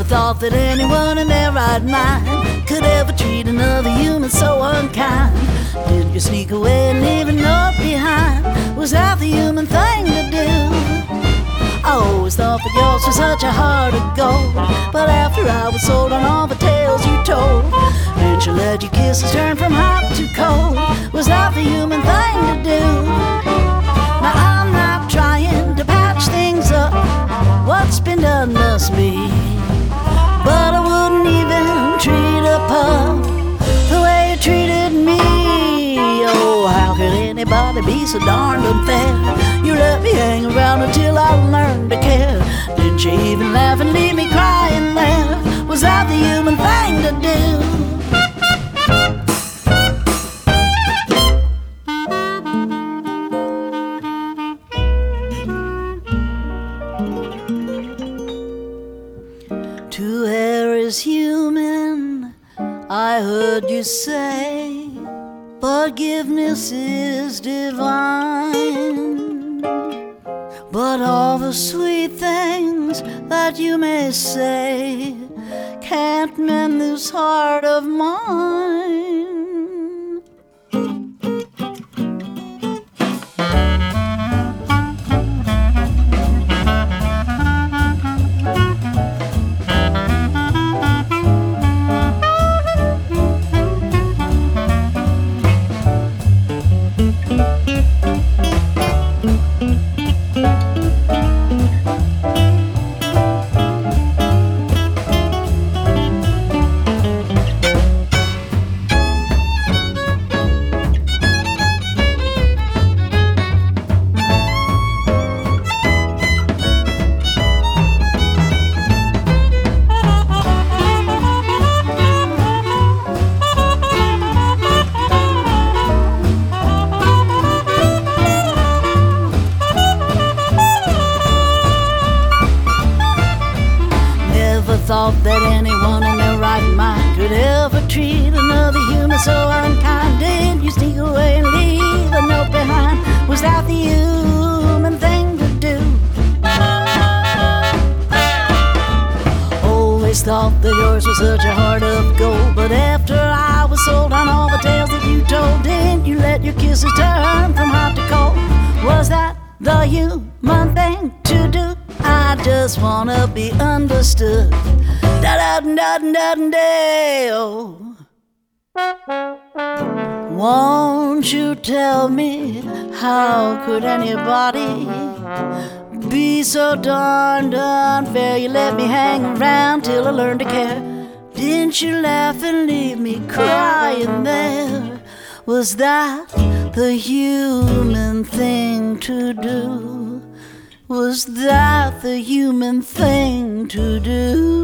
thought that anyone in their right mind could ever treat another human so unkind. Did you sneak away and leave a note behind? Was that the human thing to do? I always thought that yours was such a heart of gold, but after I was sold on all the tales you told, didn't you let your kisses turn from hot to cold? Was that the human thing to do? Now I'm not trying to patch things up, what's been done must be, but I wouldn't even treat a pup the way you treated me. Oh, how could anybody be so darned unfair? You let me hang around until I learned to care. Didn't you even laugh and leave me crying there? Was that the human thing to do? To err is human, I heard you say. Forgiveness is divine, but all the sweet things that you may say can't mend this heart of mine. Thought that anyone in their right mind could ever treat another human so unkind. Did you sneak away and leave a note behind? Was that the human thing to do? Always thought that yours was such a heart of gold, but after I was sold on all the tales that you told, didn't you let your kisses turn from hot to cold? Was that the human thing to do? I just wanna be understood. Da da da da da da. Won't you tell me, how could anybody be so darned unfair? You let me hang around till I learned to care. Didn't you laugh and leave me crying there? Was that the human thing to do? Was that the human thing to do?